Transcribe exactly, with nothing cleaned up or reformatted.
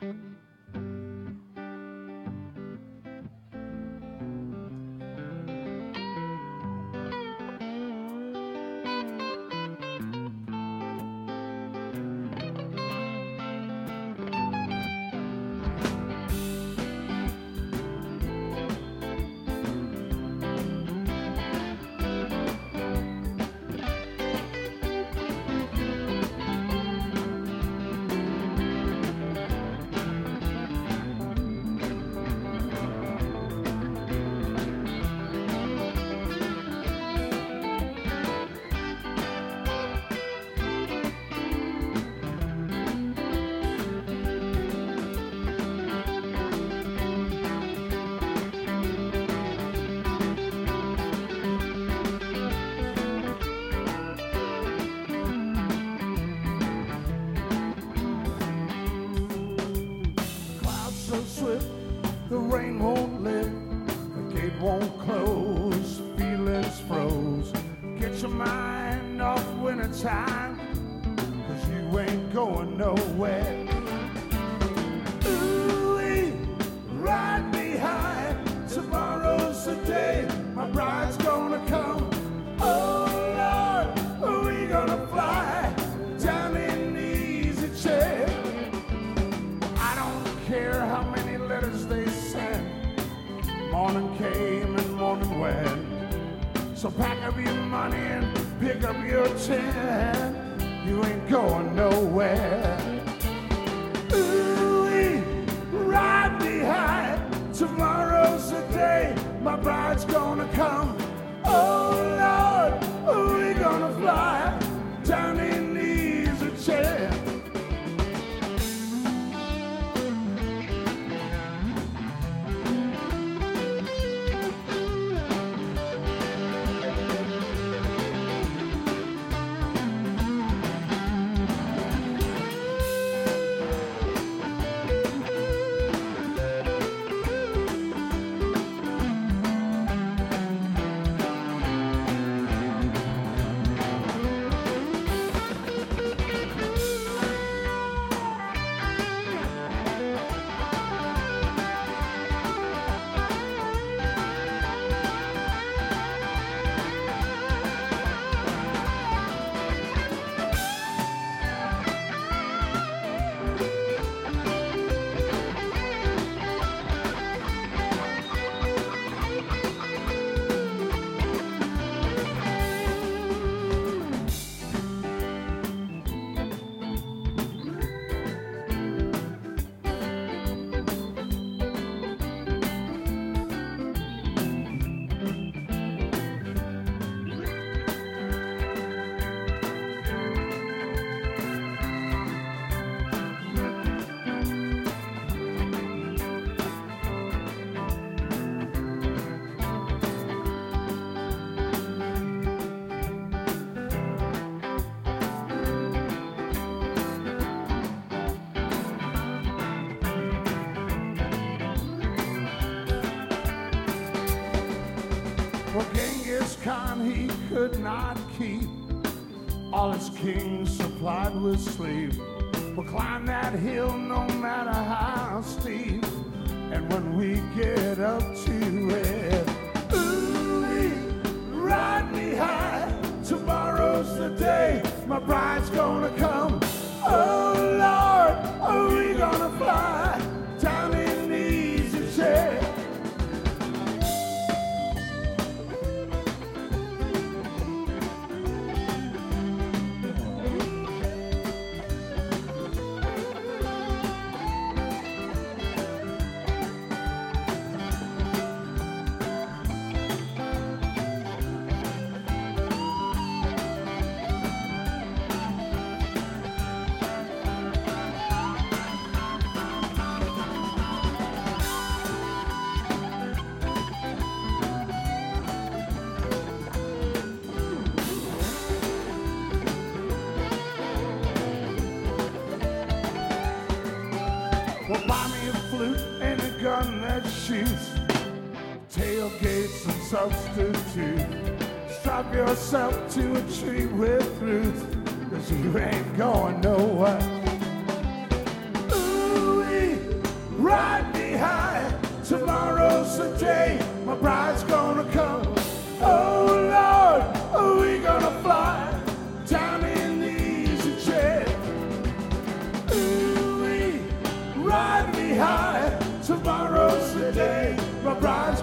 The rain won't lift, the gate won't close, feelings froze. Get your mind off winter time, cause you ain't going nowhere. Ooh-wee, ride me high, tomorrow's the day my bride's gonna come. Oh Lord, are we gonna fly down in the easy chair? I don't care how many letters they send, morning came and morning went. So pack up your money and pick up your tin, you ain't going nowhere. Ooh-wee, ride me high, tomorrow's the day my bride's gonna come. Oh Lord, are we gonna fly down in the easy chair? For Genghis Khan he could not keep all his kings supplied with sleep. We'll climb that hill no matter how steep, and when we get up to it, ooh, ride me high, tomorrow's the day my bride's gonna come. Oh Lord, are we gonna fly down in the easy chair? Well, buy me a flute and a gun that shoots, tailgates and substitute. Strap yourself to a tree with roots, cause you ain't going nowhere. Ooh-wee, bride's